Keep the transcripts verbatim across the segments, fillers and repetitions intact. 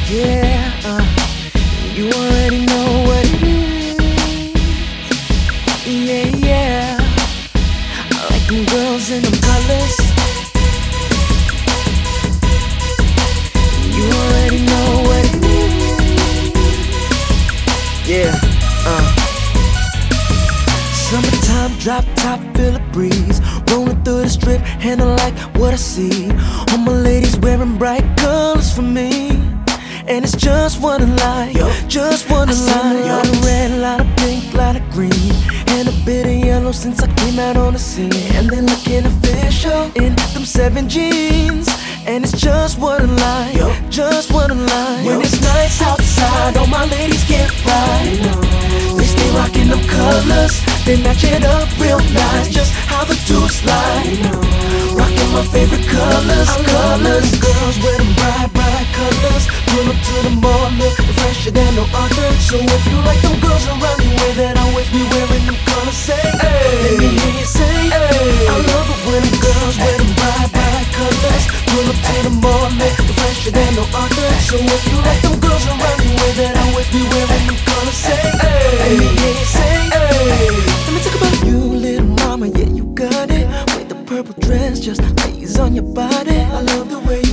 Yeah, uh, you already know what it is. Yeah, yeah, I like them girls in them colors. You already know what it is. Yeah, uh summertime, drop top, feel a breeze. Rolling through the strip, and I like what I see. All my ladies wearing bright colors for me. And it's just what I like, yo, just what I, I like. A lot of red, a lot of pink, a lot of green, and a bit of yellow since I came out on the scene. And they're looking official in them seven jeans. And it's just what I like, yo, just what I like. When it's nice outside, all my ladies get right. They stay rocking them colors, they match it up real nice. Just how the two slide, rocking my favorite colors, colors. Girls with them bright, bright colors. Pull up to the mall, look fresher than no other. So if you like them girls around your way that always be wearing them colors, say, hey. Let me hear you say, hey. I love it when them girls with them bright, bright colors. Pull up to the mall, look fresher than no other. So if you like them girls around your way that always be wearing them colors, say, hey. Let me hear you say, hey. Let me talk about you, little mama, yeah, you got it. With the purple dress, just lays on your body. I love the way you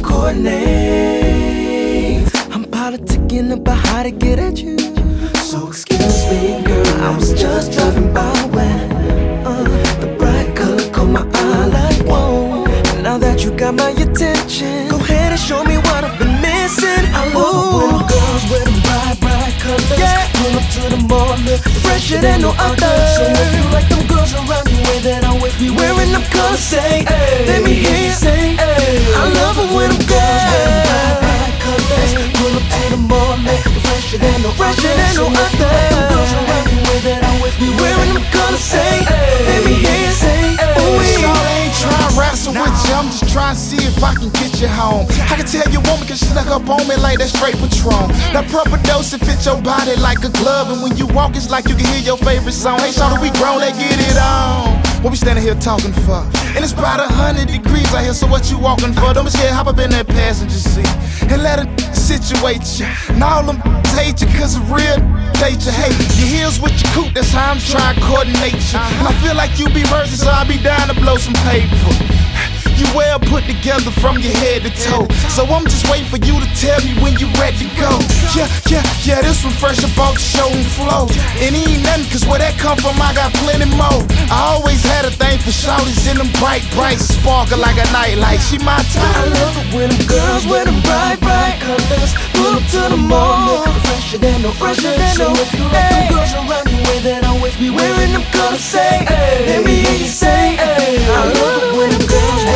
coordinate. I'm politicking about how to get at you. So excuse me, girl, I was just driving by when uh, the bright color caught my eye like whoa. And now that you got my attention, go ahead and show me what I've been missing. I love when them girls with them bright, bright colors, yeah. Pull up to the mall, look fresher than no other. So if you like them girls around your way that always be wearing them colors, say, hey. Let me hear you say, hey. I love it when them girls with them bright, bright colors. Pull up to the mall, look fresher than no fresher than no other. Them girls around your way that always be wearing them colors, say, hey. Let me hear you say, hey. Shawty ain't tryna wrestle with you, I'm just trying to see if I can get you home. I can tell you want me, cause you snuck up on me like that straight Patron. That proper dose it fit your body like a glove, and when you walk it's like you can hear your favorite song. Hey shawty, we grown, let's get it on. What we standing here talking for? And it's about a hundred degrees out here, so what you walking for? Don't be scared, hop up in that passenger seat and let it situate you. Now all them hate you cause of real date you. Hey, your heels with your coot, that's how I'm trying to coordinate you. And I feel like you be worthy, so I'll be down to blow some paper. You well put together from your head to toe, so I'm just waiting for you to tell me when you ready to go. Yeah, yeah, yeah, this one fresh about the show and flow. And it ain't nothing, cause where that come from I got plenty more. I always had a thing for shawties in them bright, bright, sparkle like a night light. She my type. I love it when them girls wear them bright, bright colors. Pull up to the mall, look fresher than no fresher than no. So if you like them girls around your way that always be wearing them colors, say, hey. Let me hear you say, hey. I love it when them girls